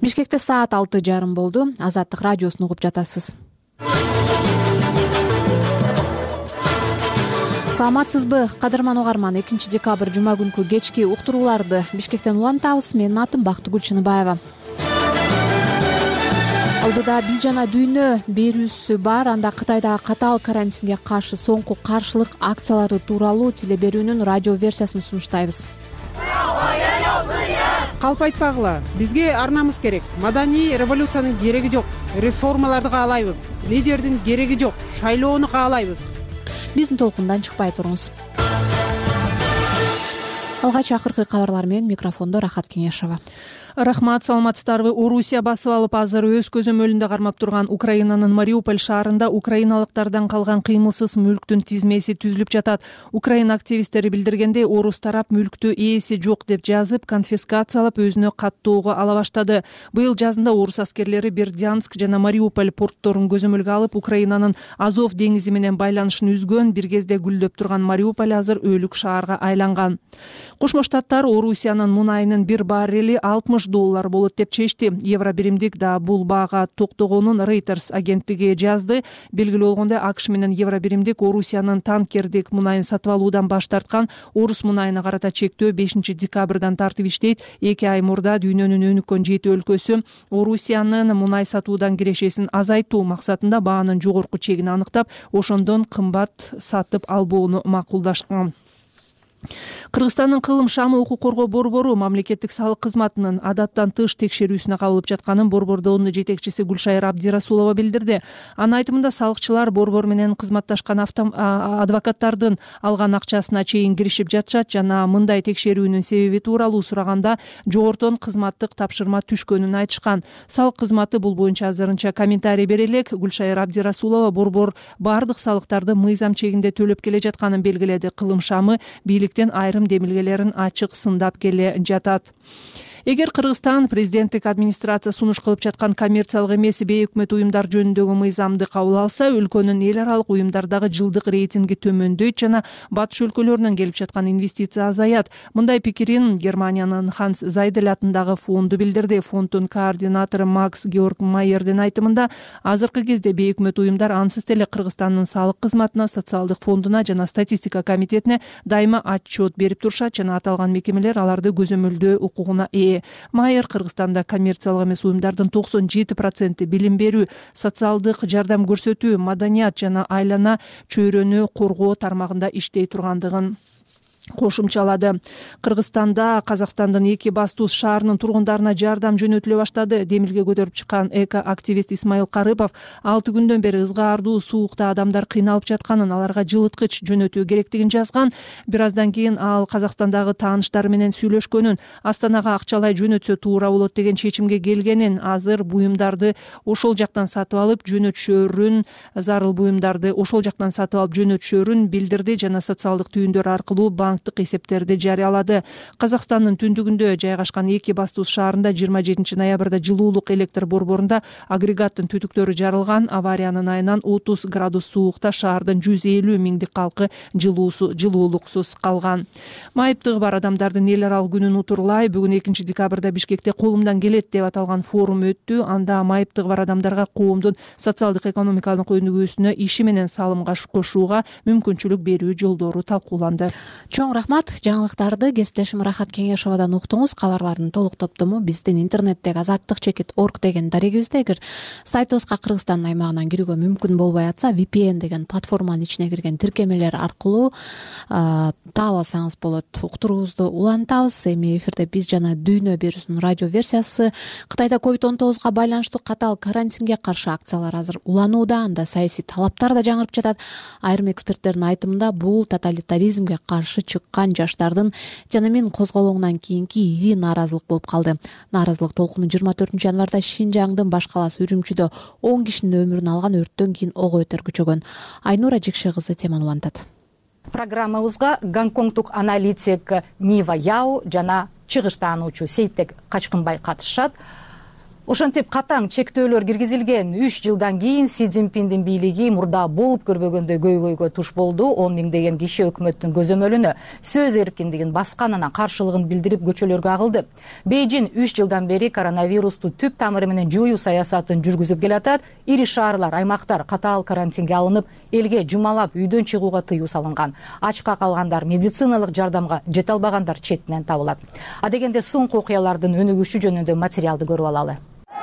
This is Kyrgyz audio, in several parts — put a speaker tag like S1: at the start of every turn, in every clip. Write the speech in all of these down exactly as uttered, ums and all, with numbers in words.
S1: Бишкекте саат алты жарым болду. Азаттык радиосун угуп жатасыз. Саламатсызбы, кадырман угарман. экинчи декабрь жума күнкү кечки уктурууларды Бишкектен улантабыз. Менин атым Бактыгүл Чыныбаева. Алдыда биз жана дүйнө берүүсү бар. Анда Кытайдагы катаал карантинге каршы соңку каршылык акциялары тууралуу телеберүүнүн радио версиясын сунуштайбыз.
S2: Калп айтпагыла, бизге арнамыз керек. Маданий революциянын кереги жок. Реформаларды каалайбыз. Лидердин кереги жок. Шайлоону каалайбыз.
S1: Биздин толкундан чыкпай туруңуз. Алгач акыркы кабарлар менен микрофондо Рахат Кеңешова.
S3: Рахмат, саламатсыздарбы. Орусия басып алып азыр өз көзөмөлүндө кармап турган Украинанын Мариуполь шаарында украиналыктардан калган кыймылсыз мүлктүн тизмеси түзүлүп жатат. Украина активисттери билдиргендей, орус тарап мүлктү ээси жок деп жазып, конфискациялап өзүнө каттоого ала баштады. Быйыл жазында орус аскерлери Бердянск жана Мариуполь портторун көзөмөлгө алып, Украинанын Азов деңизи менен байланышын үзгөн. Бир кезде гүлдөп турган Мариуполь азыр өлүк шаарга айланган. Кошмо Штаттар Орусиянын мунайынын бир баррели алтымыш доллар болот деп чечти. Евро биримдик да бул баага токтогонун Reuters агенттиги жазды. Белгилүү болгондой, АКШ менен евро биримдик Орусиянын танкердик мунайын сатып алуудан баш тарткан. Орус мунайына карата чектөө бешинчи декабрдан тартып иштейт. эки ай мурда дүйнөнүн өнүккөн жети өлкөсү Орусиянын мунай сатуудан кирешесин азайтуу максатында баанын жогорку чегин аныктап, ошондон кымбат сатып албоону макулдашкан. Кыргызстандын Кылым шамы укук коргоо борбору мамлекеттик салык кызматынын адаттан тыш текшерүүсүнө кабылып жатканын Борбордоонун жетекчиси Гүлшайыр Абдирасулова билдирди. Анын айтымында, салыкчылар борбор менен кызматташкан адвокаттардын алган акчасына чейин киришип жатышат жана мындай текшерүүнүн себеби тууралуу сураганда жогортон кызматтык тапшырма түшкөнүн айтышкан. Салык кызматы бул боюнча азырынча комментарий бере элек. Гүлшайыр Абдирасулова борбор бардык салыктарды мыйзам чегинде төлөп келе жатканын белгиледи. Кылым шамы бийлик айрым демилгелерин ачык сындап келе жатат. Эгер Кыргызстан президенттик администрация сунуш кылып жаткан коммерциялык эмес бейөкмөт уюмдар жөнүндөгү мыйзамды кабыл алса, өлкөнүн эл аралык уюмдардагы жылдык рейтинги төмөндөйт жана батыш өлкөлөрүнөн келип жаткан инвестиция азаят. Мындай пикирин Германиянын Ханс Зайдель атындагы фонду билдирди. Фонддун координатору Макс Георг Майердин айтымында, азыркы кезде бейөкмөт уюмдар ансыз деле Кыргызстандын салык кызматына, социалдык фондуна жана статистика комитетине дайыма отчет берип турушат жана аталган мекемелер аларды көзөмөлдөө укугуна ээ. Майер Кыргызстанда коммерциялык эмес уюмдардын токсон жети проценти билим берүү, социалдык жардам көрсөтүү, маданият жана айлана чөйрөнү коргоо тармагында иштей тургандыгын кошумчалады. Кыргызстанда Казакстандын эки бастуус шаарынын тургундарына жардам жөнөтүлө баштады. Демилге көтөрүп чыккан эко-активист Исмайыл Карыпов алты күндөн бери ызгаардуу суукта адамдар кыйналып жатканын, аларга жылыткыч жөнөтүү керектигин жазган. Бир аздан кийин ал Казакстандагы тааныштары менен сүйлөшкөнүн, Астанага акчалай жөнөтсө туура болот деген чечимге келгенин, азыр буюмдарды ошол жактан сатып алып жөнөтүшөрүн, зарыл буюмдарды ошол жактан сатып алып жөнөтүшөрүн билдирди жана социалдык түйүндөр аркылуу банк эсептерди жарыялады. Казакстандын түндүгүндө жайгашкан эки бастуус шаарында жыйырма жетинчи ноябрда жылуулук электр борборунда агрегаттын түтүктөрү жарылган. Авариянын айынан отуз градус суукта шаардын жүз элүү миңдик калкы жылуулуксуз калган. Майыптыгы бар адамдардын эл аралык күнүн утурлай бүгүн экинчи декабрда Бишкекте колумдан келет деп аталган форум өттү. Анда майыптыгы бар адамдарга коомдун социалдык экономикалык өнүгүүсүнө иши менен салымга кошууга мүмкүнчүлүк берүү жолдору талкууланды.
S1: Чоң рахмат. Жаңылыктарды кесиптешим Рахат Кеңешовадан уктуңуз. Кабарлардын толук топтому биздин интернеттеги азаттык чекит орг деген дарегибизде. Эгер сайтыбызга Кыргызстандын аймагынан кирүүгө мүмкүн болбой атса, ви пи эн деген платформанын ичине кирген тиркемелер аркылуу таап алсаңыз болот. Уктуруубузду улантабыз. Эми эфирде биз жана дүйнө берүүсүнүн радио версиясы. Кытайда ковид он тогузга байланыштуу катаал карантинге каршы акциялар азыр уланууда. Анда саясий талаптар да жаңырып жатат. Айрым эксперттердин айтымында, бул тоталитаризмге каршы чыккан жаштардын жана мен козголоңунан кийинки ири нааразылык болуп калды. Нааразылык толкуну жыйырма төртүнчү январда Шинжаңдын баш калаасы Үрүмчүдө он кишинин өмүрүн алган өрттөн кийин ого бетер күчөгөн. Айнура Жекше кызы теманы улантат.
S4: Программабызга гонконгдук аналитик Нива Яо жана чыгыш таануучу Сейтек Качкынбай катышат. Ошентип катаң чектөөлөр киргизилген үч жылдан кийин Си Цзиньпиндин бийлиги мурда болуп көрбөгөндөй көйгөйгө туш болду. он миңдеген киши өкмөттүн көзөмөлүнө сөз эркиндигин басканына каршылыгын билдирип көчөлөргө агылды. Бейжин үч жылдан бери коронавирусту түп тамыры менен жоюу саясатын жүргүзүп келатат. Ири шаарлар, аймактар катаал карантинге алынып, элге жумалап үйдөн чыгууга тыюу салынган. Ачка калгандар, медициналык жардамга жете албагандар четинен табылат. А дегенде соңку окуялардын өнүгүшү жөнүндө материалды көрүп алалы.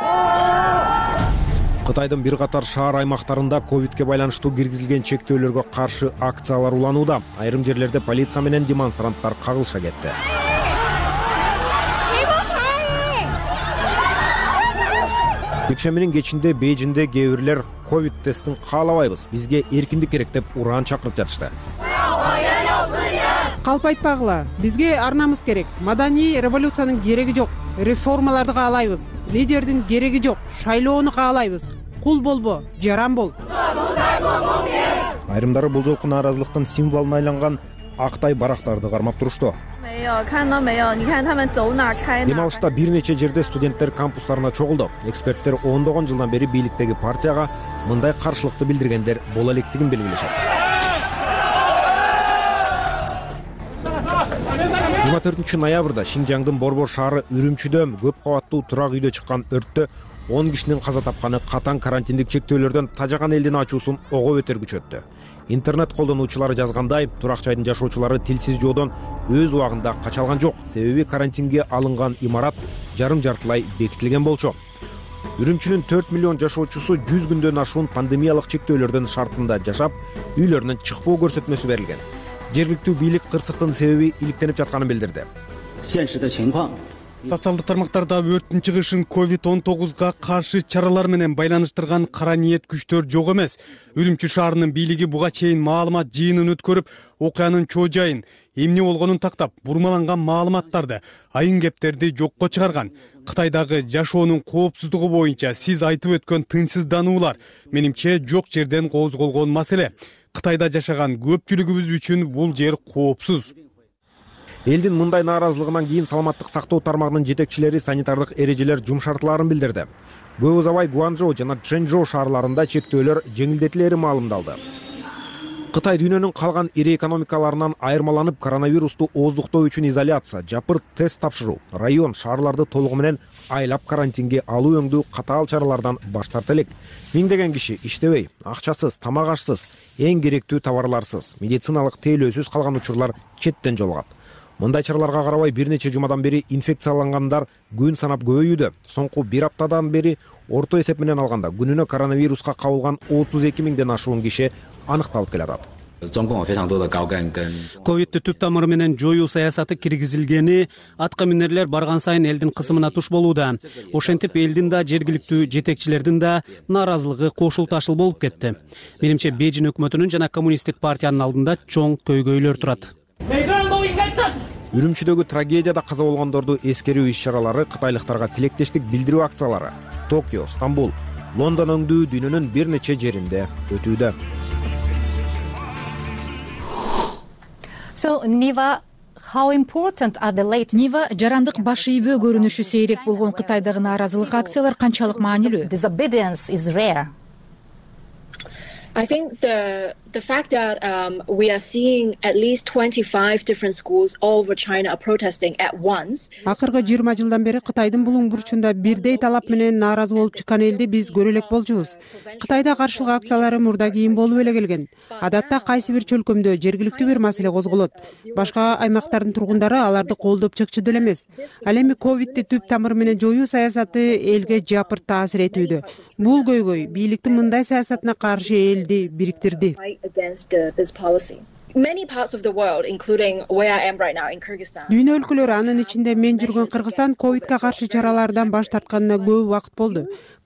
S5: Кытайдын бир катар шаар аймактарында ковидке байланыштуу киргизилген чектөөлөргө каршы акциялар уланууда. Айрым жерлерде полиция менен демонстранттар кагылыша кетти. Жекшембинин кечинде Бейжинде кээ бирлер ковид тестин каалабайбыз, бизге эркиндик керек деп ураан чакырып жатышты.
S2: Калп айтпагыла, бизге арнамыз керек. Маданий революциянын кереги жок. Реформаларды каалайбыз. Лидердин кереги жок. Шайлоону каалайбыз. Кул болбо, жаран бол.
S5: Айрымдары бул жолку нааразылыктын символуна айланган актай барактарды кармап турушту. Дем алышта бир нече жерде студенттер кампустарына чогулду. Эксперттер ондогон жылдан бери бийликтеги партияга мындай каршылыкты билдиргендер боло электигин белгилешет. жыйырма төртүнчү ноябрда Шинжаңдын Борбор шаары Үрүмчүдө көп кабаттуу турак үйдө чыккан өрттө он кишинин каза тапканы катаң карантиндик чектөөлөрдөн тажаган элдин ачуусун ого бетер күчөттү. Интернет колдонуучулары жазгандай, турак жайдын жашоочулары тилсиз жоодон өз убагында кача алган жок. Себеби карантинге алынган имарат жарым жартылай бекитилген болчу. Үрүмчүнүн төрт миллион жашоочусу жүз күндөн ашуун пандемиялык чектөөлөрдүн шартында жашап, үйлөрүнөн чыкпоо көрсөтмөсү берилген. Жергиликтүү бийлик кырсыктын себеби иликтенип жатканын билдирди.
S6: Социалдык тармактарда өрттүн чыгышын ковид он тогузга каршы чаралар менен байланыштырган кара ниет күчтөр жок эмес. Үрүмчү шаарынын бийлиги буга чейин маалымат жыйынын өткөрүп, окуянын чоо жайын, эмне болгонун тактап, бурмаланган маалыматтарды, айын кептерди жокко чыгарган. Кытайдагы жашоонун коопсуздугу боюнча сиз айтып өткөн тынчсыздануулар менимче жок жерден козголгон маселе. Кытайда жашаган көпчүлүгүбүз үчүн бул жер коопсуз.
S5: Элдин мындай нааразылыгынан кийин саламаттык сактоо тармагынын жетекчилери санитардык эрежелер жумшартыларын билдирди. Көп узабай Гуанчжоу жана Чжэнчжоу шаарларында чектөөлөр жеңилдетилери маалымдалды. Кытай дүйнөнүн калган ири экономикаларынан айырмаланып, коронавирусту ооздуктоо үчүн изоляция, жапырт тест тапшыруу, район шаарларды толугу менен айлап карантинге алуу өңдүү катаал чаралардан баш тарта элек. Миңдеген киши иштебей, акчасыз, тамак ашсыз, эң керектүү товарларсыз, медициналык тейлөөсүз калган учурлар четтен жолугат. Мындай чараларга карабай бир нече жумадан бери инфекциялангандар күн санап көбөйүүдө. Соңку бир аптадан бери орто эсеп менен алганда күнүнө коронавируска кабылган отуз эки миңден ашуун киши аныкталып келатат.
S7: Ковидти түп тамыры менен жоюу саясаты киргизилгени атка минерлер барган сайын элдин кысымына туш болууда. Ошентип элдин да жергиликтүү жетекчилердин да нааразылыгы кошул ташыл болуп кетти. Менимче Бейжин өкмөтүнүн жана коммунисттик партиянын алдында чоң көйгөйлөр турат.
S5: Үрүмчүдөгү трагедияда каза болгондорду эскерүү иш-чаралары, кытайлыктарга тилектештик билдирүү акциялары Токио, Стамбул, Лондон өңдүү дүйнөнүн бир нече жеринде өтүүдө.
S4: So, Niva, how important are the late...
S8: Нива жарандык баш ийбөө көрүнүшү сейрек болгон Кытайдагы нааразылык акциялар канчалык маанилүү?
S4: Disobedience is rare.
S9: I think the the fact that um, we are seeing at least twenty-five different schools all over China are protesting at once.
S2: Акыркы жыйырма жылдан бери Кытайдын булуң бурчунда бирдей талап менен нааразы болуп чыккан элди биз көрө элек болчубуз. Кытайда каршылык акциялары мурда кийин болуп эле келген. Адатта кайсы бир чөлкөмдө жергиликтүү бир маселе козголот. Башка аймактардын тургундары аларды колдоп чыкчу деле эмес. Ал эми ковидти түп тамыры менен жоюу саясаты элге жапырт таасир этүүдө. Бул көйгөй бийликтин мындай саясатына каршы элди бириктирди. Дүйнө өлкөлөрү, анын ичинде мен жүргөн Кыргызстан ковидке каршы чаралардан баш тартканына көп убакыт болду.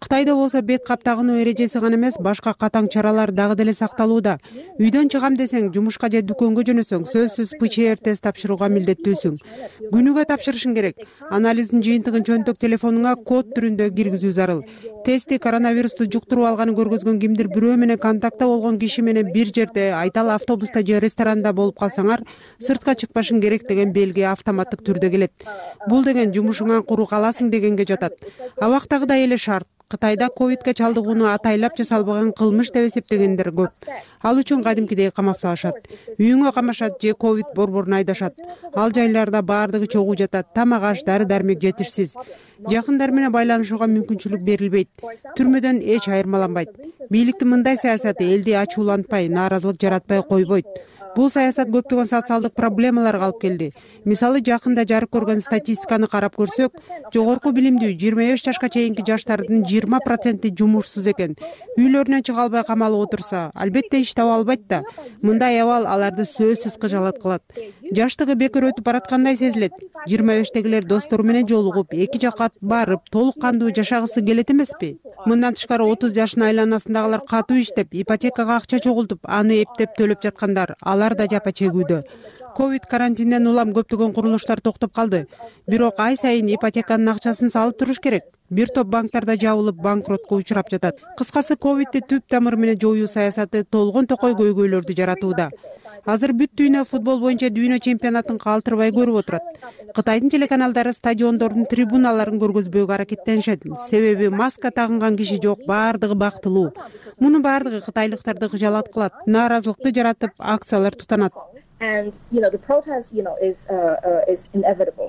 S2: Кытайда болсо бет каптагынуу эрежеси гана эмес, башка катаң чаралар дагы деле сакталууда. Үйдөн чыгам десең, жумушка же дүкөнгө жөнөсөң, сөзсүз пэ че эр тест тапшырууга милдеттүүсүң. Күнүгө тапшырышың керек. Анализдин жыйынтыгын чөнтөк телефонуңа код түрүндө киргизүү зарыл. Тести коронавирусту жуктуруп алганын көргөзгөн кимдир бирөө менен контактта болгон киши менен бир жерде, айталы автобуста же ресторанда болуп калсаңар, сыртка чыкпашың керек деген белги автоматтык түрдө келет. Бул деген жумушуңан куру каласың дегенге жатат. Абактагыдай эле шарт. Кытайда ковидке чалдыгууну атайлап жасалбаган кылмыш деп эсептегендер көп. Ал үчүн кадимкидей камап салышат. Үйүңө камашат же ковид борборун айдашат. Ал жайларда баардыгы чогуу жатат. Тамак аш, дары дармек жетишсиз. Жакындар менен байланышууга мүмкүнчүлүк берилбейт. Түрмөдөн эч айырмаланбайт. Бийликтин мындай саясаты элди ачуулантпай, нааразылык жаратпай койбойт. Бул саясат көптөгөн социалдык проблемаларга алып келди. Мисалы, жакында жарык көргөн статистиканы карап көрсөк, жогорку билимдүү жыйырма беш жашка чейинки жаштардын жыйырма проценти жумушсуз экен. Үйлөрүнөн чыга албай камалып отурса, албетте иш таба албайт да. Мындай абал аларды сөзсүз кыжалат кылат. Жаштыгы бекер өтүп бараткандай сезилет. жыйырма бештегилер достору менен жолугуп, эки жакка барып, толук кандуу жашагысы келет эмеспи? Мындан тышкары отуз жашын айланасындагылар катуу иштеп, ипотекага акча чогултуп, аны эптеп төлөп жаткандар, алар да жапа чегүүдө. Ковид карантинден улам көптөгөн курулуштар токтоп калды. Бирок ай сайын ипотеканын акчасын салып туруш керек. Бир топ банктарда жабылып, банкротко учурап жатат. Кыскасы, ковидти түп тамыры менен жоюу саясаты толгон токой көйгөйлөрдү жаратууда. Азыр бүт дүйнө футбол боюнча дүйнө чемпионатын калтырбай көрүп отурат. Кытайдын телеканалдары стадиондордун трибуналарын көргөзбөөгө аракеттенишет. Себеби маска тагынган киши жок, баардыгы бактылуу. Муну баардыгы кытайлыктарды кыжалат кылат, нааразылыкты жаратып, акциялар тутанат.
S9: And you know the protest, you know, is uh, uh, is inevitable.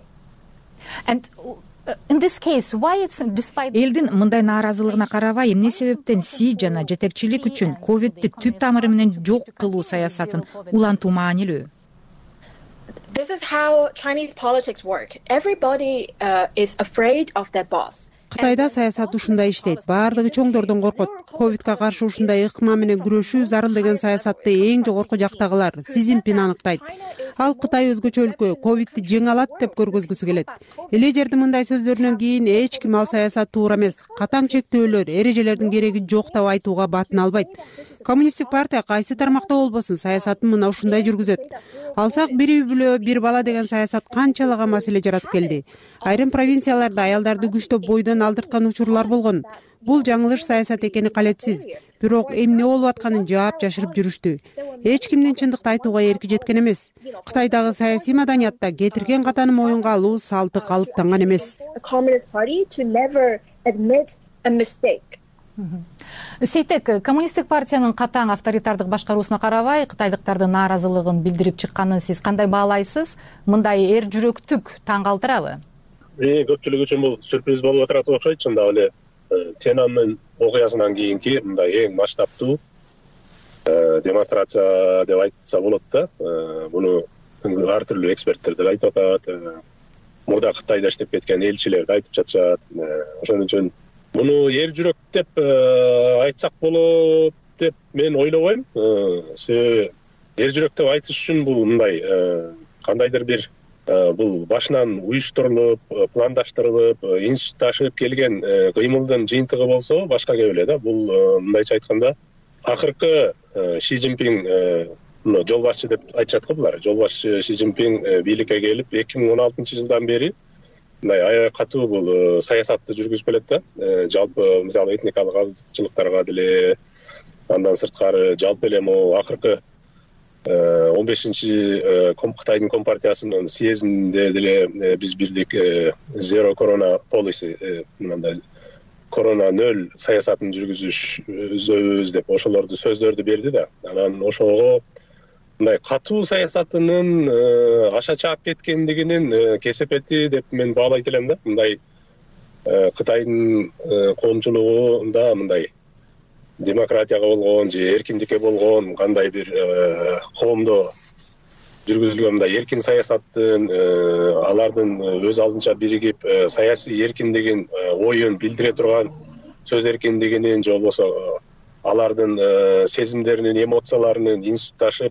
S4: And in this case, why it's despite
S8: Элдин мындай нааразылыгына карабай, эмне себептен Си жана жетекчилик үчүн ковидти түп тамыры менен жок кылуу саясатын улантуу маанилүү?
S9: This is how Chinese politics work. Everybody uh, is afraid of their boss.
S2: Кытайда саясат ушундай иштейт. Баардыгы чоңдордон коркот. Ковидке каршы ушундай ыкма менен күрөшүү зарыл деген саясатты эң жогорку жактагылар Си Цзиньпин аныктайт. Ал Кытай өзгөчө өлкө, ковидти жеңе алат деп көргөзгүсү келет. Лидердин мындай сөздөрүнөн кийин эч ким ал саясат туура эмес, катаң чектөөлөр, эрежелердин кереги жок деп айтууга батын албайт. Коммунисттик партия кайсы тармакта болбосун саясатын мына ушундай жүргүзөт. Алсак, бир үй бүлө, бир бала деген саясат канчалаган маселе жаратып келди. Айрым провинцияларда аялдарды күчтөп бойдон алдырткан учурлар болгон. Бул жаңылыш саясат экени калетсиз. Бирок эмне болуп атканын жаап жашырып жүрүштү. Эч кимдин чындыкты айтууга эрки жеткен эмес. Кытайдагы саясий маданиятта кетирген катаны моюнга алуу салты калыптанган эмес.
S4: Сейтек, коммунисттик партиянын катаң авторитардык башкаруусуна карабай, кытайлыктардын нааразылыгын билдирип чыкканын сиз кандай баалайсыз? Мындай эр жүрөктүк таң калтырабы?
S10: Көпчүлүк үчүн бул сюрприз болуп отурат окшойт. Чындап эле Тяньаньмэнь окуясынан кийинки мындай эң масштабтуу демонстрация деп айтса болот да. Буну ар түрдүү эксперттер деп айтып атат. Мурда Кытайда иштеп кеткен элчилер да айтып жатышат. Ошон үчүн буну эр жүрөк деп айтсак болот деп мен ойлобойм. Себеби эр жүрөк деп айтыш үчүн бул мындай кандайдыр бир бул башынан уюштурулуп, пландаштырылып, институтташып келген кыймылдын жыйынтыгы болсо башка кеп эле да. Бул мындайча айтканда акыркы Си Цзиньпин жол башчы деп айтышат го булар. Жол башчы Си Цзиньпин бийликке келип эки миң он алтынчы жылдан бери мындай аябай катуу бул саясатты жүргүзүп келет да. Жалпы мисалы этникалык азчылыктарга деле, андан сырткары жалпы эле могу акыркы он бешинчи Кытайдын компартиясынын съездинде деле биз бирдик zero corona policy, мындай корона нөл саясатын жүргүзүшөбүз деп ошолорду сөздөрдү берди да. Анан ошого мындай катуу саясатынын аша чаап кеткендигинин кесепети деп мен баалайт элем да. Мындай Кытайдын коомчулугунда мындай демократияга болгон же эркиндикке болгон кандай бир коомдо жүргүзүлгөн мындай эркин саясаттын, алардын өз алдынча биригип саясий эркиндигин, оюн билдире турган сөз эркиндигинин же болбосо алардын сезимдеринин, эмоцияларынын институтташып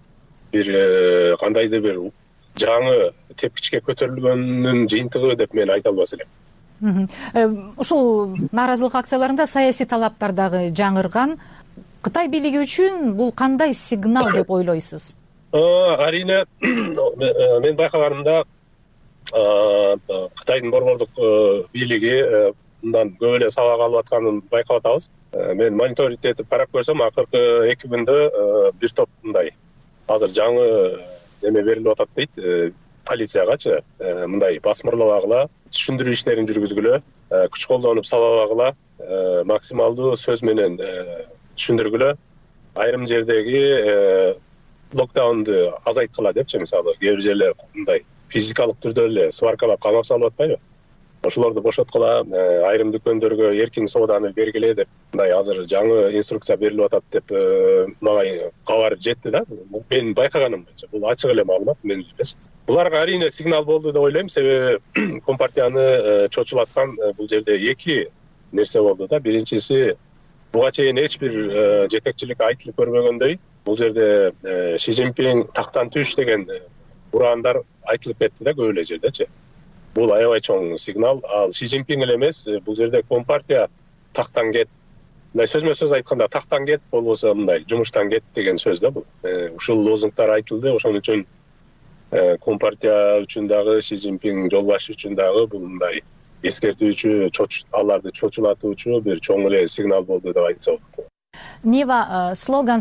S10: бир кандайдыр бир жаңы тепкичке көтөрүлгөнүнүн жыйынтыгы деп мен айта албас элем.
S4: ушул нааразылык акцияларында саясий талаптар дагы жаңырган. Кытай бийлиги үчүн бул кандай сигнал деп ойлойсуз?
S10: Арине, мен байкаганымда Кытайдын борбордук бийлиги мындан көп эле сабак алып атканын байкап атабыз. Мен мониторинг этип карап көрсөм, акыркы эки күндө бир топ мындай азыр жаңы неме берилип атат дейт. Полициягачы мындай басмырлабагыла, түшүндүрүү иштерин жүргүзгүлө, күч колдонуп сабабагыла, максималдуу сөз менен түшүндүргүлө, айрым жердеги локдаунду азайткыла депчи, мисалы, кээ бир жерлер мындай физикалык түрдө эле сваркалап камап салып атпайбы? Ошолорду бошоткула, айрым дүкөндөргө эркин сооданы бергиле деп, мындай азыр жаңы инструкция берилип атат деп мага кабар жетти да. Мен байкаганым боюнча бул ачык эле маалымат, мен эмес. Буларга арине сигнал болду деп ойлойм, себеби компартияны чочулаткан бул жерде эки нерсе болду да. Биринчиси, буга чейин эч бир жетекчилик айтылып көрбөгөндөй, бул жерде Ши Цзиньпин тактан түш деген ураандар айтылып кетти да көп эле жердечи. Бул аябай чоң сигнал. Ал Ши Цзиньпин эле эмес, бул жерде компартия тактан кет. Мындай сөзмө сөз айтканда тактан кет, болбосо мындай жумуштан кет деген сөз да бул. Ушул лозунгтар айтылды, ошон үчүн компартия үчүн дагы, Ши Цзиньпин жолбашы үчүн дагы бул мындай эскертүүчү, аларды чочулатуучу бир чоң эле сигнал болду деп айтса болот.
S4: Нива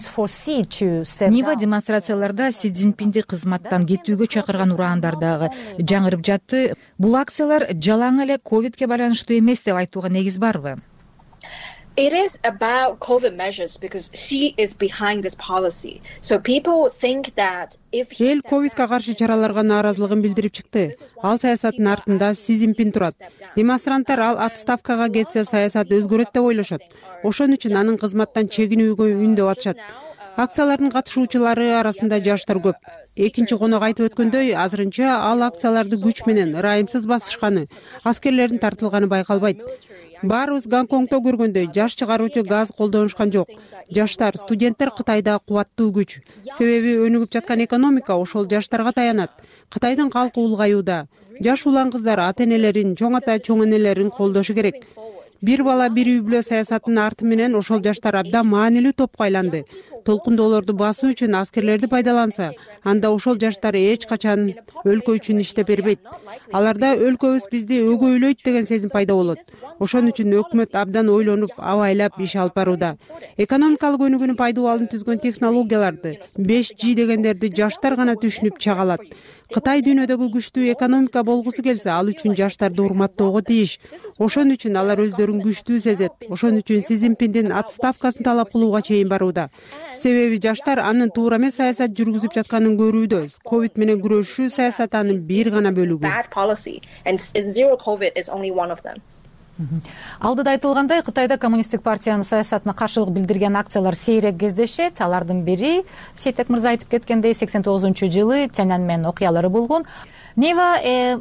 S8: демонстрацияларда Си Цзиньпинди кызматтан кетүүгө чакырган ураандар дагы жаңырып жатты. Бул акциялар жалаң эле ковидке байланыштуу эмес деп айтууга негиз барбы?
S9: It is about COVID measures because Xi is behind this policy. So people think that if he
S2: Эл ковидке каршы чараларга нааразылыгын билдирип чыкты. Ал саясаттын артында Си Цзиньпин турат. Демонстранттар ал отставкага кетсе саясат өзгөрөт деп ойлошот. Ошон үчүн анын кызматтан чегинүүгө үндөп атышат. Акциялардын катышуучулары арасында жаштар көп. Экинчи конок айтып өткөндөй, азырынча ал акцияларды күч менен ырайымсыз басышканы, аскерлердин тартылганы байкалбайт. Баарыбыз Гонконгдо көргөндөй жаш чыгаруучу газ колдонушкан жок. Жаштар, студенттер Кытайда кубаттуу күч. Себеби өнүгүп жаткан экономика ошол жаштарга таянат. Кытайдын калкы улгаюуда. Жаш улан кыздар ата-энелерин, чоң ата, чоң энелерин колдошу керек. Бир бала бир үй бүлө саясатынын арты менен ошол жаштар абдан маанилүү топко айланды. Толкундоолорду басуу үчүн аскерлерди пайдаланса, анда ошол жаштар эч качан өлкө үчүн иштеп бербейт. Аларда өлкөбүз бизди өгөйлөйт деген сезим пайда болот. Ошон үчүн өкмөт абдан ойлонуп, абайлап иш алып барууда. Экономикалык өнүгүүнүн пайдубалын түзгөн технологияларды, беш джи дегендерди жаштар гана түшүнүп чагалат. Кытай дүйнөдөгү күчтүү экономика болгусу келсе, ал үчүн жаштарды урматтоого тийиш. Ошон үчүн алар өздөрүн күчтүү сезет. Ошон үчүн Си Цзиньпиндин отставкасын талап кылууга чейин барууда. Себеби жаштар анын туура эмес саясат жүргүзүп жатканын көрүүдө. Ковид менен күрөшүү саясаты анын бир гана бөлүгү.
S4: Алдыда айтылгандай, Кытайда коммунисттик партиянын саясатына каршылык билдирген акциялар сейрек кездешет. Алардын бири Сейтек мырза айтып кеткендей сексен тогузунчу жылы Тяньаньмэн окуялары болгон. Нева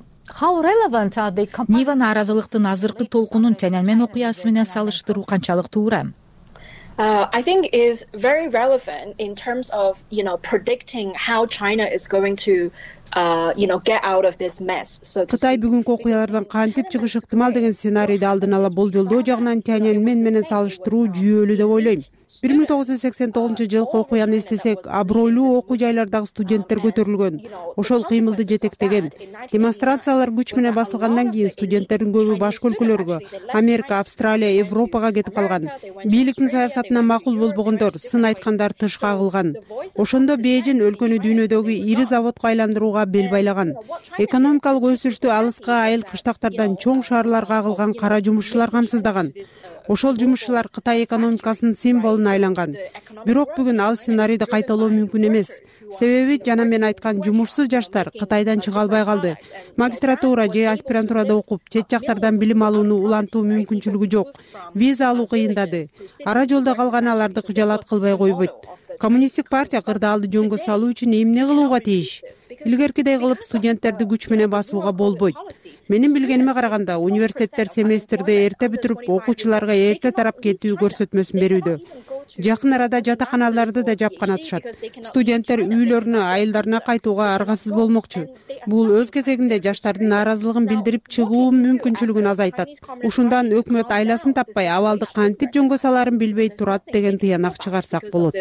S8: Нива нааразылыктын азыркы толкунун Тяньаньмэн окуясы менен салыштыруу канчалык туура?
S9: Uh, I think is very relevant in terms of, you know, predicting how China is going to, uh, you know, get out of this mess. So
S2: Кытай бүгүнкү окуялардан кантип чыгышы ыктымал деген сценарийди алдын ала болжолдоо жагынан Тяньаньмэн менен салыштыруу жүйөлүү деп ойлойм. бир миң тогуз жүз сексен тогузунчу жылкы окуяны эстесек, абройлуу окуу жайлардагы студенттер көтөрүлгөн. Ошол кыймылды жетектеген. Демонстрациялар күч менен басылгандан кийин студенттердин көбү башка өлкөлөргө, Америка, Австралия, Европага кетип калган. Бийликтин саясатына макул болбогондор, сын айткандар тышка кагылган. Ошондо Бээжин өлкөнү дүйнөдөгү ири заводко айландырууга бел байлаган. Экономикалык өсүштү алыска айыл кыштактардан чоң шаарларга кагылган кара жумушчулар камсыздаган. Ошол жумушчулар Кытай экономикасынын символуна айланган. Бирок бүгүн ал сценарийди кайталоо мүмкүн эмес. Себеби жана мен айткан жумушсуз жаштар Кытайдан чыга албай калды. Магистратура же аспирантурада окуп, чет жактардан билим алууну улантуу мүмкүнчүлүгү жок. Виза алуу кыйындады. Ара жолдо калган аларды кыжалат кылбай койбойт. Коммунисттик партия кырдаалды жөнгө салуу үчүн эмне кылууга тийиш? Илгеркидей кылып студенттерди күч менен басууга болбойт. Менин билгениме караганда, университеттер семестрди эрте бүтүрүп, окуучуларга эрте тарап кетүү көрсөтмөсүн берүүдө. Жакын арада жатаканаларды да жапкан атышат. Студенттер үйлөрүнө, айылдарына кайтууга аргасыз болмокчу. Бул өз кезегинде жаштардын нааразылыгын билдирип чыгуу мүмкүнчүлүгүн азайтат. Ушундан өкмөт айласын таппай, абалды кантип жөнгө салаарын билбей турат деген тыянак чыгарсак болот.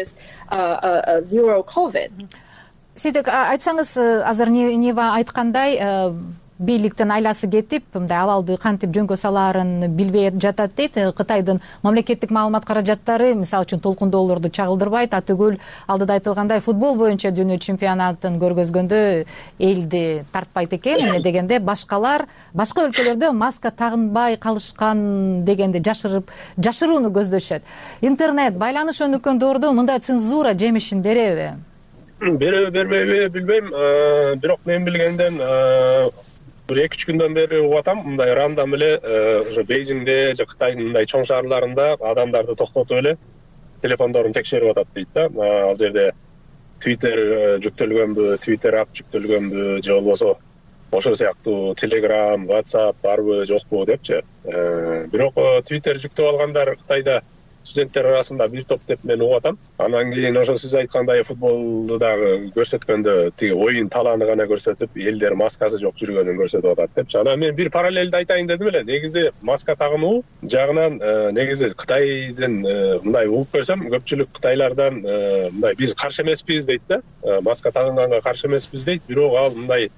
S4: Сидек айтсаңыз, азыр Нива айткандай, бийликтин айласы кетип, мындай абалды кантип жөнгө салаарын билбей жатат дейт. Кытайдын мамлекеттик маалымат каражаттары, мисалы үчүн толкундоолорду чагылдырбайт. Атөгүл алдыда айтылгандай футбол боюнча дүйнө чемпионатын көргөзгөндө элди тартпайт экен. Эмне дегенде башкалар башка өлкөлөрдө маска тагынбай калышкан дегенде жашырып, жашырууну көздөшөт. Интернет байланыш өнүккөн доордо мындай цензура жемишин береби?
S10: Береби, бербейби билбейм. Бирок мен билгенден бир эки үч күндөн бери угуп атам, мындай рандом эле ошо Бейжиңде же Кытайдын мындай чоң шаарларында адамдарды токтотуп эле телефондорун текшерип атат дейт да. Ал жерде Twitter жүктөлгөнбү, Twitter ап жүктөлгөнбү же болбосо ошол сыяктуу Telegram, WhatsApp барбы, жокпу депчи. Бирок Twitter жүктөп алгандар Кытайда студенттер арасында бир топ деп мен угуп атам. Анан кийин ошо сиз айткандай футболду дагы көрсөткөндө тиги оюн талааны гана көрсөтүп, элдер маскасы жок жүргөнүн көрсөтүп атат депчи. Анан мен бир параллелди айтайын дедим эле. Негизи маска тагынуу жагынан негизи Кытайдын мындай угуп көрсөм, көпчүлүк кытайлардан мындай биз каршы эмеспиз дейт да. Маска тагынганга каршы эмеспиз дейт. Бирок ал мындай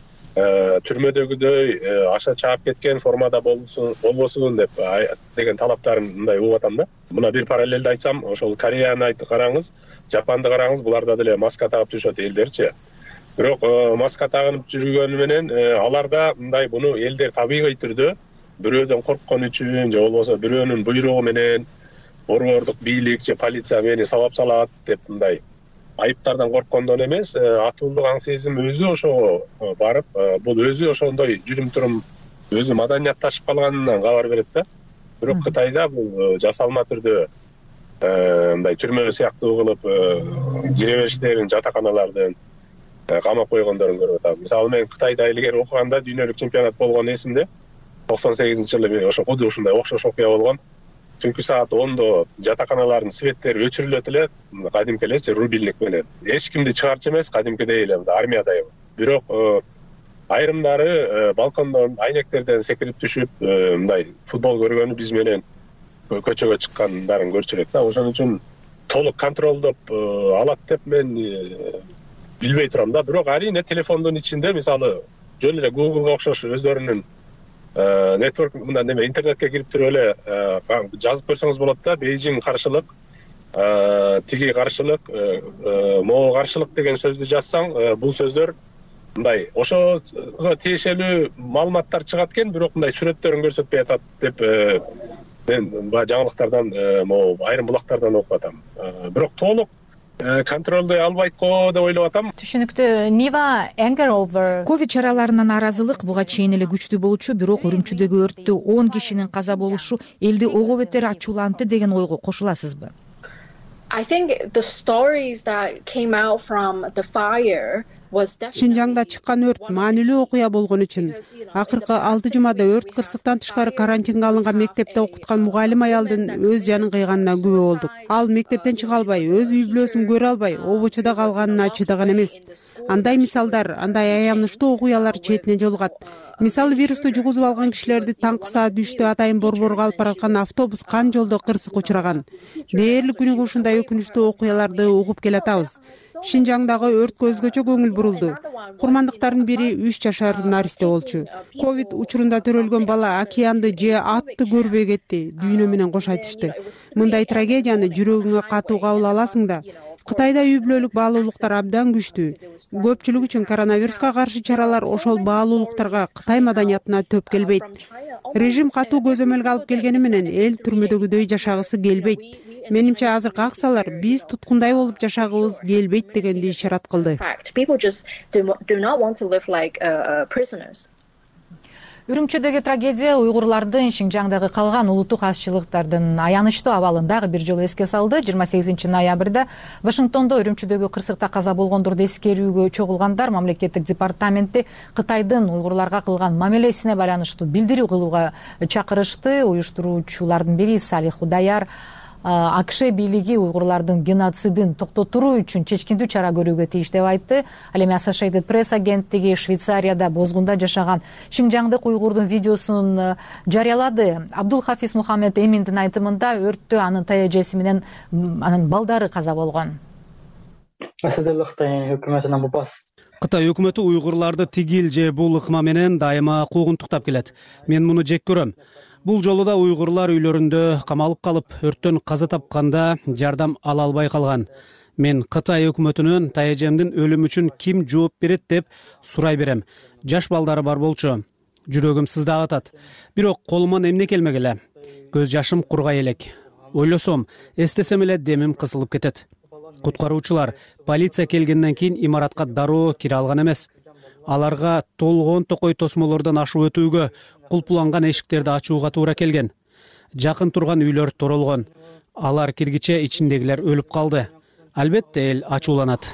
S10: түрмөдөгүдөй аша чаап кеткен формада болбосун деп деген талаптарын мындай угуп атам да. Мына бир параллелди айтсам, ошол Кореяны караңыз, Жапанды караңыз, буларда деле маска тагып жүрүшөт элдерчи. Бирок маска тагынып жүргөнү менен аларда мындай буну элдер табигый түрдө бирөөдөн корккон үчүн же болбосо бирөөнүн буйругу менен борбордук бийлик же полиция мени сабап салат деп мындай айыптардан корккондон эмес, атуулдук аң сезим өзү ошого барып, бул өзү ошондой жүрүм-турум өзү маданиятташып калганынан кабар берет да. Бирок Кытайда бул жасалма түрдө мындай түрмө сыяктуу кылып кире бериштерин жатаканалардын камап койгондорун көрүп атам. Мисалы мен Кытайда илгери окуганда дүйнөлүк чемпионат болгон эсимде. токсон сегизинчи жылы ошо куду ушундай окшош окуя болгон. Түнкү саат ондо жатаканалардын светтери өчүрүлөт эле, кадимки элечи рубильник менен. Эч кимди чыгарчу эмес, кадимкидей эле армиядай. Бирок айрымдары балкондон, айнектерден секирип түшүп, мындай футбол көргөнү биз менен көчөгө чыккандарын көрчү элек да. Ошон үчүн толук контролдоп алат деп мен билбей турам да. Бирок арийне телефондун ичинде, мисалы, жөн эле Google'га окшош өздөрүнүн нетворк мындай неме интернетке кирип туруп эле жазып көрсөңүз болот да. Бейжиң каршылык, тиги каршылык, могу каршылык деген сөздү жазсаң, бул сөздөр мындай ошого тиешелүү маалыматтар чыгат экен, бирок мындай сүрөттөрүн көрсөтпөй атат деп мен жаңылыктардан, могу айрым булактардан окуп атам. Бирок толук контролдой албайт го деп ойлоп атам.
S4: Түшүнүктүү. Нива anger over
S8: ковид чараларына нааразылык буга чейин эле күчтүү болчу, бирок Үрүмчүдөгү өрттү он кишинин каза болушу элди ого бетер ачуулантты деген ойго кошуласызбы?
S9: I think the stories that came out from the fire
S2: Шинжаңда чыккан өрт маанилүү окуя болгон үчүн акыркы алты жумада өрт кырсыктан тышкары карантинге алынган мектепте окуткан мугалим аялдын өз жанын кыйганына күбө болдук. Ал мектептен чыга албай, өз үй бүлөсүн көрө албай, обочуда калганына чыдаган эмес. Андай мисалдар, андай аянычтуу окуялар четинен жолугат. Мисалы, вирусту жугузуп алган кишилерди таңкы саат үчтө атайын борборго алып бараткан автобус кан жолдо кырсык учураган. Дээрлик күнүгө ушундай өкүнүчтүү окуяларды угуп келатабыз. Шинжаңдагы өрткө өзгөчө көңүл бурулду. Курмандыктардын бири үч жашар наристе болчу. Ковид учурунда төрөлгөн бала океанды же атты көрбөй кетти, дүйнө менен кош айтышты. Мындай трагедияны жүрөгүңө катуу кабыл аласың да. Кытайда үй бүлөлүк баалуулуктар абдан күчтүү. Көпчүлүк үчүн коронавируска каршы чаралар ошол баалуулуктарга, Кытай маданиятына төп келбейт. Режим катуу көзөмөлгө алып келгени менен эл түрмөдөгүдөй жашагысы келбейт. Менимче азыркы аксалар биз туткундай болуп жашагыбыз келбейт дегенди ишарат кылды.
S4: Үрүмчүдөгү трагедия уйгурлардын Шинжаңдагы калган улуттук азчылыктардын аянычтуу абалын дагы бир жолу эске салды. жыйырма сегизинчи ноябрда Вашингтондо Үрүмчүдөгү кырсыкта каза болгондорду эскерүүгө чогулгандар мамлекеттик департаменти Кытайдын уйгурларга кылган мамилесине байланыштуу билдирүү кылууга чакырышты. Уюштуруучулардын бири Салих Удаяр акш бийлиги уйгурлардын геноцидин токтотуруу үчүн чечкиндүү чара көрүүгө тийиш деп айтты. Ал эми Associated Press агенттиги Швейцарияда бозгунда жашаган шинжаңдык уйгурдун видеосун жарыялады. Абдул Хафиз Мухаммед Эминдин айтымында өрттө анын таяжеси менен анын балдары каза болгон.
S7: Кытай өкмөтү уйгурларды тигил же бул ыкма менен дайыма куугунтуктап келет. Мен муну жек көрөм. Бул жолу да уйгурлар үйлөрүндө камалып калып, өрттөн каза тапканда жардам ала албай калган. Мен Кытай өкмөтүнөн таяжемдин өлүмү үчүн ким жооп берет деп сурай берем. Жаш балдары бар болчу. Жүрөгүм сыздап атат. Бирок колуман эмне келмек эле. Көз жашым кургай элек. Ойлосом, эстесем эле демим кысылып кетет. Куткаруучулар полиция келгенден кийин имаратка дароо кире алган эмес. Аларга толгон токой тосмолордон ашып өтүүгө, кулпуланган эшиктерди ачууга туура келген. Жакын турган үйлөр торолгон. Алар киргиче ичиндегилер өлүп калды. Албетте эл ачууланат.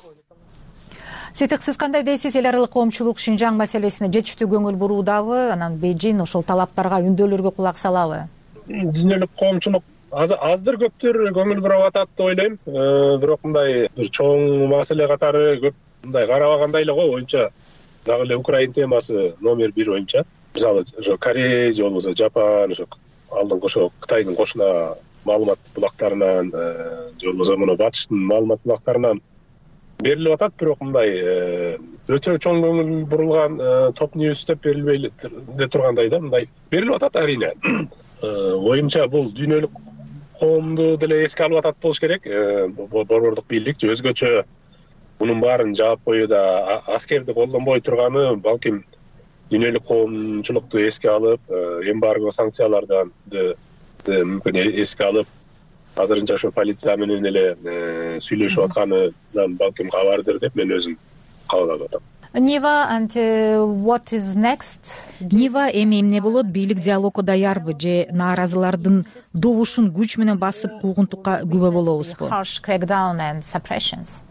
S4: Сетик, сиз кандай дейсиз? Эл аралык коомчулук Шинжаң маселесине жетиштүү көңүл буруудабы? Анан Бейжин ошол талаптарга, үндөлөргө кулак салабы?
S10: Дүйнөлүк коомчулук аздыр көптүр көңүл буруп атат деп ойлойм. Бирок мындай бир чоң маселе катары көп мындай карабагандай эле го. Оюнча дагы эле Украина темасы номер бир боюнча. Мисалы, ошо Корея же болбосо Жапон, ошо алдыңкы ошо Кытайдын кошуна маалымат булактарынан же болбосо муну батыштын маалымат булактарынан берилип атат. Бирок мындай өтө чоң көңүл бурулган топ ньюс деп берилбей тургандай да, мындай берилип атат арийне. Оюмча бул дүйнөлүк коомду деле эске алып атат болуш керек. Борбордук бийлик же өзгөчө мунун баарын жаап коюуда аскерди колдонбой турганы балким дүйнөлүк коомчулукту эске алып, эмбарго санкциялардан мүмкүн эске алып, азырынча ошо полиция менен эле сүйлөшүп атканынан балким кабардыр деп мен өзүм кабыл атам.
S4: Нива, and what is next?
S8: Нива эми эмне болот? Бийлик диалогко даярбы же нааразылардын добушун күч менен басып куугунтукка күбө болобузбу?
S4: Harsh crackdown and suppressions.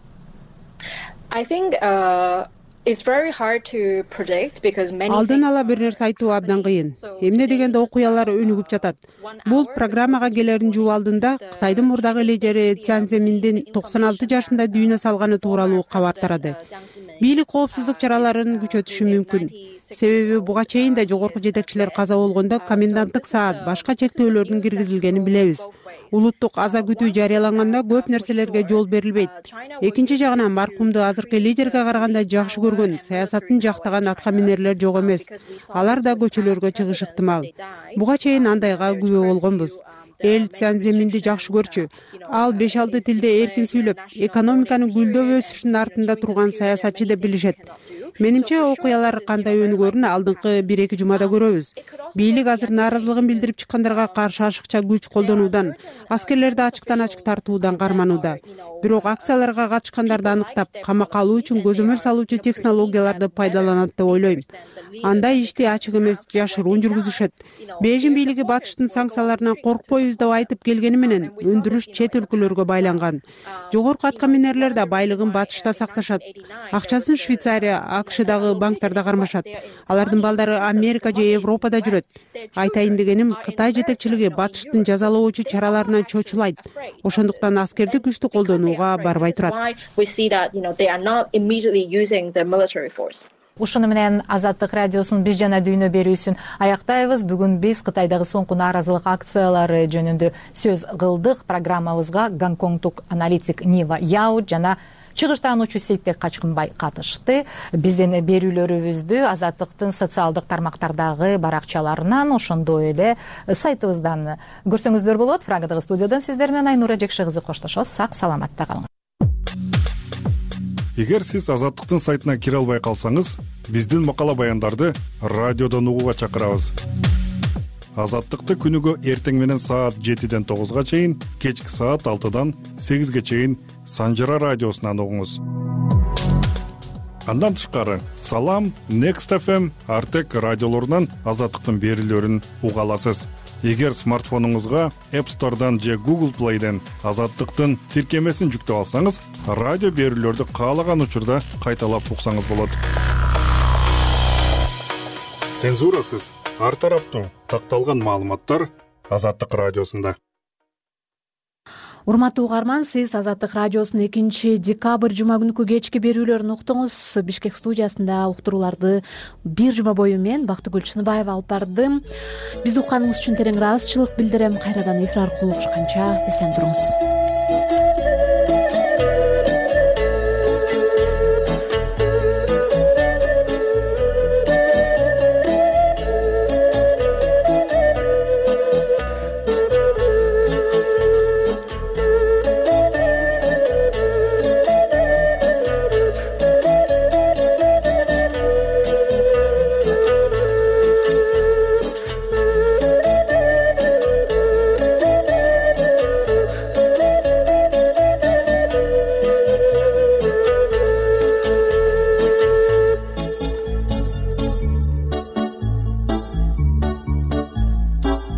S9: I think uh, it's very hard to predict because many
S2: Алдын ала бир нерсе айтуу абдан кыйын. Эмне дегенде окуялар өнүгүп жатат. Бул программага келерин жуп алдында Кытайдын мурдагы лидери Цзян Цземиндин токсон алты жашында дүйнө салганы тууралуу кабар тарады. Бийлик коопсуздук чараларын күчөтүшү мүмкүн. Себеби буга чейин да жогорку жетекчилер каза болгондо коменданттык саат башка чектөөлөрдүн киргизилгенин билебиз. Улуттук аза күтүү жарыяланганда көп нерселерге жол берилбейт. Экинчи жагынан маркумду азыркы лидерге караганда жакшы көргөн, саясатын жактаган аткаминерлер жок эмес. Алар да көчөлөргө чыгыш ыктымал. Буга чейин андайга күбө болгонбуз. Эл Цзян Цземинди жакшы көрчү. Ал беш алты тилде эркин сүйлөп, экономиканын гүлдөп өсүшүнүн артында турган саясатчы деп билишет. Менимче окуялар кандай өнүгөрүн алдыңкы бир эки жумада көрөбүз. Бийлик азыр нааразылыгын билдирип чыккандарга каршы ашыкча күч колдонуудан, аскерлерди ачыктан ачык тартуудан карманууда. Бирок акцияларга катышкандарды аныктап, камакка алуу үчүн көзөмөл салуучу технологияларды пайдаланат деп ойлойм. Андай ишти ачык эмес, жашыруун жүргүзүшөт. Бейжин бийлиги батыштын санкцияларынан коркпойбуз деп айтып келгени менен өндүрүш чет өлкөлөргө байланган. Жогорку аткаминерлер да байлыгын батышта сакташат. Акчасын Швейцария, акшдагы банктарда кармашат. Алардын балдары Америка же Европада жүрөт. Айтайын дегеним, Кытай жетекчилиги батыштын жазалоочу чараларынан чочулайт. Ошондуктан аскерди күчтү колдонууга барбай турат.
S4: Ушуну менен Азаттык радиосунун Биз жана дүйнө берүүсүн аяктайбыз. Бүгүн биз Кытайдагы соңку нааразылык акциялары жөнүндө сөз кылдык. Программабызга гонконгдук аналитик Нива Яо жана чыгыштаануучу Сейтек Качкынбай катышты. Биздин берүүлөрүбүздү Азаттыктын социалдык тармактардагы баракчаларынан, ошондой эле сайтыбыздан көрсөңүздөр болот. Прагадагы студиядан сиздер менен Айнура Жекши кызы коштошот. Сак саламатта калыңыз.
S11: Эгер сиз Азаттыктын сайтына кире албай калсаңыз, биздин макала баяндарды радиодон угууга чакырабыз. Азаттыкты күнүгө эртең менен саат жетиден тогузга чейин, кечки саат алтыдан сегизге чейин Санжыра радиосунан угуңуз. Андан тышкары, Салам, Next эф эм, Артек радиолорунан Азаттыктын берүүлөрүн уга аласыз. Эгер смартфонуңузга App Store'дан же Google Play'ден Азаттыктын тиркемесин жүктөп алсаңыз, радио берүүлөрдү каалаган учурда кайталап уксаңыз болот. Цензурасыз, ар тараптуу такталган маалыматтар Азаттык радиосунда.
S1: урматтуу угарман, сиз Азаттык радиосунун экинчи декабрь жума күнкү кечки берүүлөрүн уктуңуз. Бишкек студиясында уктурууларды бир жума бою мен Бактыгүл Чыныбаева алып бардым. Бизди укканыңыз үчүн терең ыраазычылык билдирем. Кайрадан эфир аркылуу угушканча эсен туруңуз.